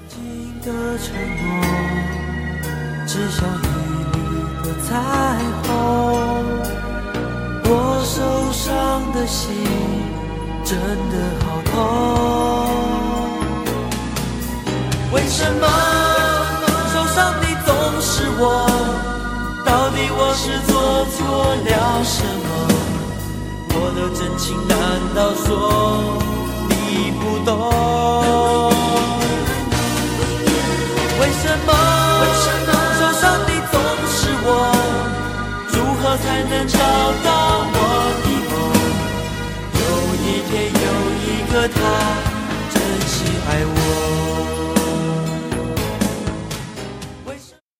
静的承诺，只像一缕的彩虹。我受伤的心真的好痛。为什么受伤的总是我？到底我是做错了什么？我的真情难道说你不懂？为什么受伤的总是我？如何才能找到我的梦？有一天有一个他真心爱我。